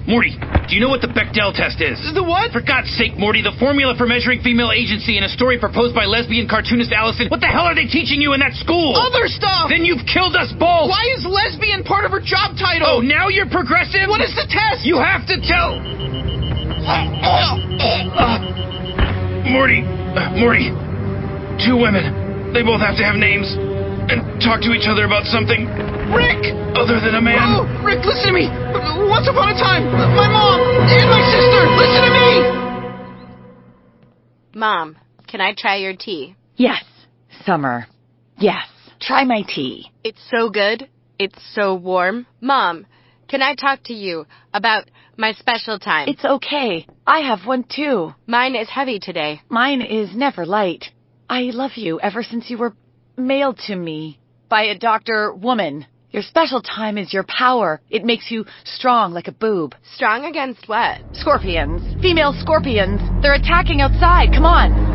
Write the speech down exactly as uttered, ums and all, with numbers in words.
Morty, do you know what the Bechdel test is? The what? For God's sake, Morty, the formula for measuring female agency in a story proposed by lesbian cartoonist Allison. What the hell are they teaching you in that school? Other stuff! Then you've killed us both! Why is lesbian part of her job title? Oh, now you're progressive? What is the test? You have to tell... Uh, Morty, uh, Morty, two women. They both have to have names and talk to each other about something... Rick! Other than a man. Oh, Rick, listen to me. Once upon a time, my mom and my sister, listen to me! Mom, can I try your tea? Yes, Summer. Yes, try my tea. It's so good. It's so warm. Mom, can I talk to you about my special time? It's okay. I have one too. Mine is heavy today. Mine is never light. I love you ever since you were mailed to me by a doctor woman. Your special time is your power. It makes you strong like a boob. Strong against what? Scorpions. Female scorpions. They're attacking outside. Come on.